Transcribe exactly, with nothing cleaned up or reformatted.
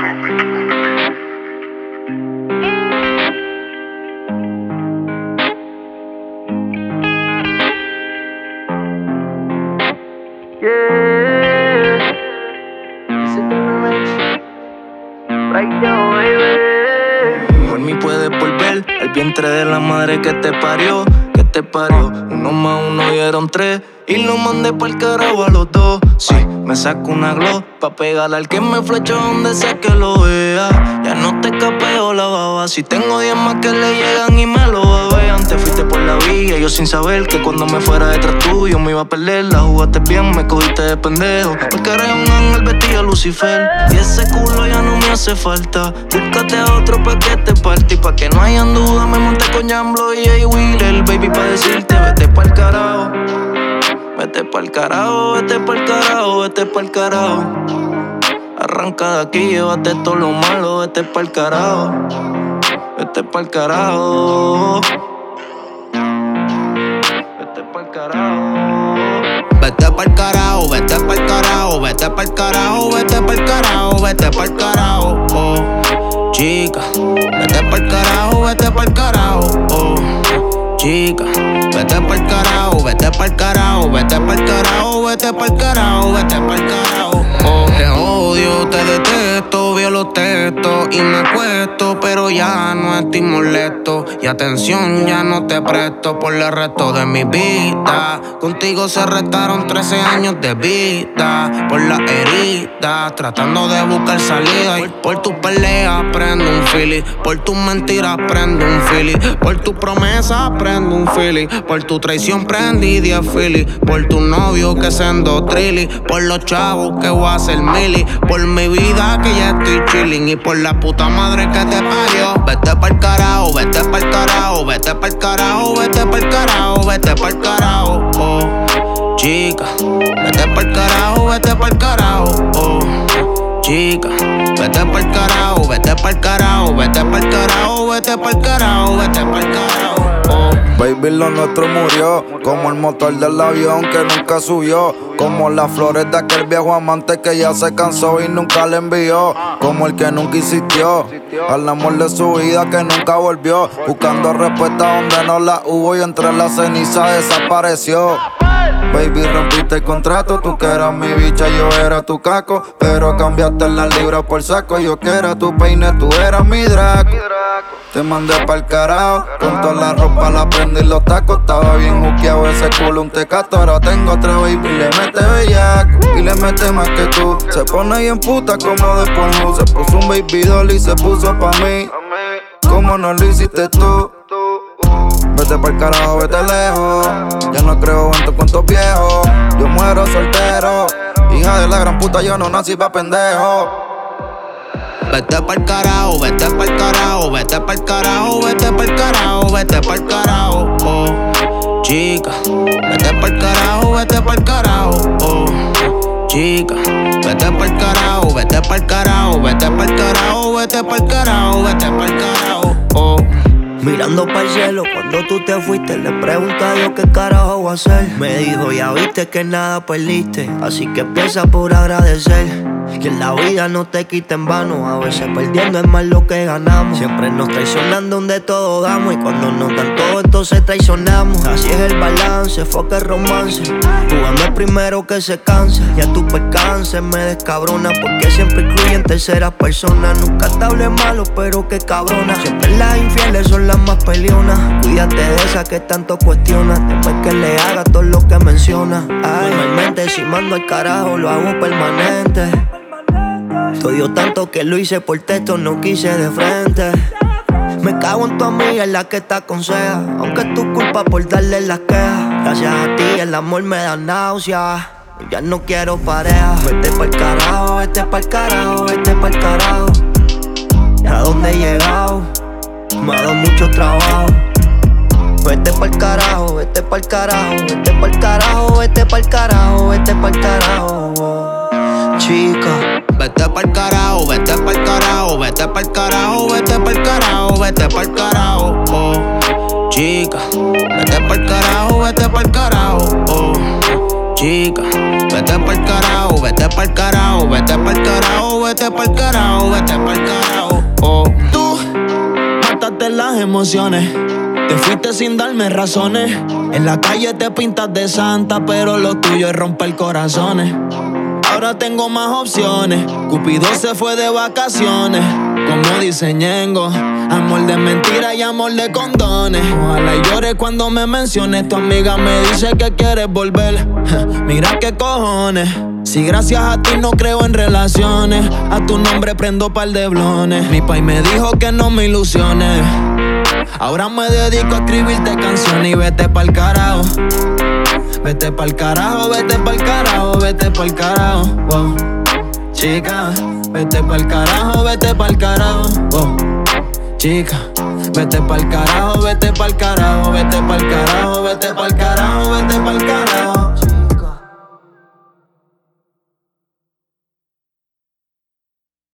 Por mí puedes volver al vientre de la madre que te parió, que te parió. Uno más uno dieron tres y lo mandé pa'l carajo a los dos. Sí, me saco una glow pa' pegarle al que me flechó donde sea que lo vea. Ya no te capeo la baba, si tengo diez más que le llegan y me lo babean. Te fuiste por la vía, yo sin saber que cuando me fuera detrás tuyo me iba a perder. La jugaste bien, me cogiste de pendejo, porque eres un ángel vestido Lucifer. Y ese culo ya no me hace falta. Búscate a otro pa' que te parte y pa' que no hayan duda me monté con Jamblo y Jay Wheeler, baby, pa' decirte vete pa'l carajo. Vete pa'l carajo, vete pa'l carajo, vete pa'l carajo. Arranca de aquí, llévate todo lo malo, vete pa'l carajo. Vete pa'l carajo. Vete pa'l carajo. Vete pa'l carajo, vete pa'l carajo, vete pa'l carajo, vete pa'l carajo, vete pa'l carajo, oh, chica. Vete pa'l carajo, vete pa'l carajo, oh, chica. Vete pa'l carajo, vete pa'l carajo, vete pa'l carajo, vete pa'l carajo, vete pa'l carajo, oh. Te odio, te detesto, veo los textos y me acuesto, pero ya no estoy molesto. Y atención, ya no te presto por el resto de mi vida. Contigo se restaron trece años de vida por la herida, tratando de buscar salida. Y por tu pelea prendo un fili, por tus mentiras prendo un fili, por tu promesa prendo un fili, por tu traición prendí diez fili, por tu novio que se endotrilli, por los chavos que voy a hacer mili, por mi vida que ya estoy chilling y por la puta madre que te parió. Vete pa'l carajo, vete pa'l carajo, vete pa'l carajo, vete pa'l carajo, vete pa'l carajo, oh, chica. Vete pa'l carajo, vete pa'l carajo, oh, chica. Vete pa'l carajo, vete pa'l carajo, vete pa'l carajo, vete pa'l carajo, vete pa'l carajo, oh. Baby, lo nuestro murió, como el motor del avión que nunca subió, como las flores de aquel viejo amante que ya se cansó y nunca le envió, como el que nunca insistió al amor de su vida que nunca volvió, buscando respuesta donde no la hubo y entre la ceniza desapareció. Baby, rompiste el contrato, tú que eras mi bicha, yo era tu caco, pero cambiaste las libras por saco, yo que era tu peine, tú eras mi Draco. Te mandé pa'l carajo, con toda la ropa la prendí y los tacos, estaba bien juqueado ese culo, un tecato, ahora tengo otra baby, le mete bellaco y le mete más que tú, se pone bien puta como de Pornhub, se puso un baby doll y se puso pa' mí, como no lo hiciste tú. Vete pa'l carajo, vete lejos, ya no creo en tus cuentos viejos, yo muero soltero, hija de la gran puta, yo no nací pa' pendejo. Vete pa'l carajo, vete pa'l carajo, vete pa'l carajo, vete pa'l carajo, vete pa'l carajo, oh, chica. Vete pa'l carajo, vete pa'l carajo, oh, chica. Vete pa'l carajo, vete pa'l carajo, vete pa'l carajo, vete pa'l carajo, vete pa'l carajo, oh. Mirando pa'l cielo cuando tú te fuiste, le pregunté a Dios qué carajo voy a hacer. Me dijo, ya viste que nada perdiste, así que empieza por agradecer. Que en la vida no te quita en vano, a veces perdiendo es más lo que ganamos. Siempre nos traicionando donde todo damos, y cuando nos dan todo entonces traicionamos. Así es el balance, foca el romance, jugando el primero que se cansa. Ya tu percance me descabrona, porque siempre incluyen terceras personas. Nunca te hablé malo, pero qué cabrona. Siempre las infieles son las más peleonas. Cuídate de esa que tanto cuestiona, después que le haga todo lo que menciona. Ay, normalmente si mando al carajo lo hago permanente. Te odio tanto que lo hice por texto, no quise de frente. Me cago en tu amiga, en la que te aconseja, aunque es tu culpa por darle las quejas. Gracias a ti el amor me da náusea, ya no quiero pareja. Vete pa'l carajo, vete pa'l carajo, vete pa'l carajo. ¿A dónde he llegado? Me ha dado mucho trabajo. Vete pa'l carajo, vete pa'l carajo, vete pa'l carajo, vete pa'l carajo, vete pa'l carajo, chica. Vete pa'l carajo, vete pa'l carajo, vete pa'l carajo, vete pa'l carajo, vete pa'l carajo, oh, chica. Vete pa'l carajo, vete pa'l carajo, oh, Chica, vete pa'l carajo, vete pa'l carajo, vete pa'l carajo, vete pa'l carajo, vete pa'l carajo. Oh. Tú mataste las emociones, te fuiste sin darme razones. En la calle te pintas de santa, pero lo tuyo es romper corazones. Ahora tengo más opciones, Cupido se fue de vacaciones. Como dice Ñengo, amor de mentira y amor de condones. Ojalá y llores cuando me menciones. Tu amiga me dice que quieres volver. Mira qué cojones, si gracias a ti no creo en relaciones. A tu nombre prendo par de blones. Mi pai me dijo que no me ilusiones. Ahora me dedico a escribirte canciones y vete pa'l carajo. Vete pa'l carajo, vete pa'l carajo, vete pa'l carajo. Wow. Chica, vete pa'l carajo, vete pa'l carajo. Wow. Chica, vete pa'l carajo, vete pa'l carajo, vete pa'l carajo, vete pa'l carajo, vete pa'l carajo.